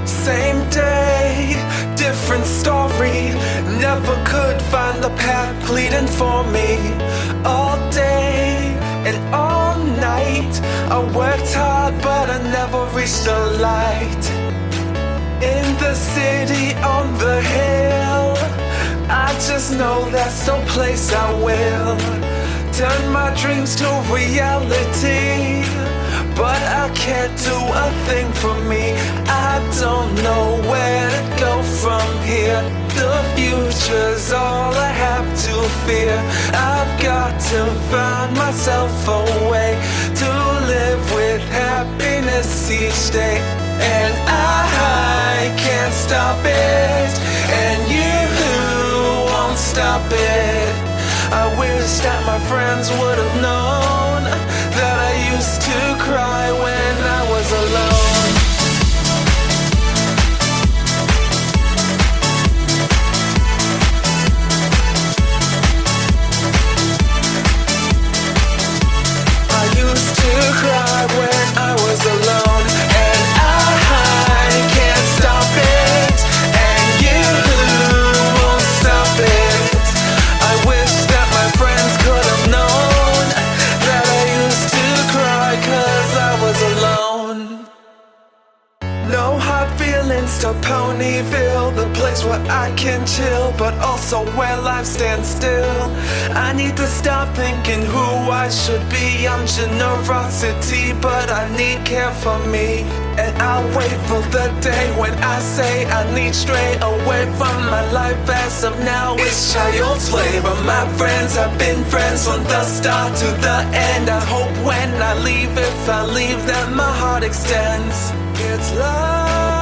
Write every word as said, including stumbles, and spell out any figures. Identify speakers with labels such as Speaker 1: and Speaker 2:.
Speaker 1: Same day, different story. Never could find the path leading for me. All day and all night, I worked hard but I never reached the light. In the city on the hill, I just know that's no place I will turn my dreams to reality. But I can't do a thing for me. I don't know where to go from here. The future's all I have to fear. I've got to find myself a way to live with happiness each day. And I can't stop it, and you won't stop it. I wish that my friends would have known that I used to cry when I was alone. I used to cry when I was alone, and I can't stop it, and you won't stop it. I wish that my friends could have known that I used to cry 'cause I was alone. No hard feelings to Ponyville, the place where I can chill, but also where life stands still. I need to stop thinking who I should be. I'm generosity, but I need care for me. And I'll wait for the day when I say I need straight away from my life. As of now, it's child's play, but my friends have been friends from the start to the end. I hope when I leave, if I leave, that my heart extends. It's love.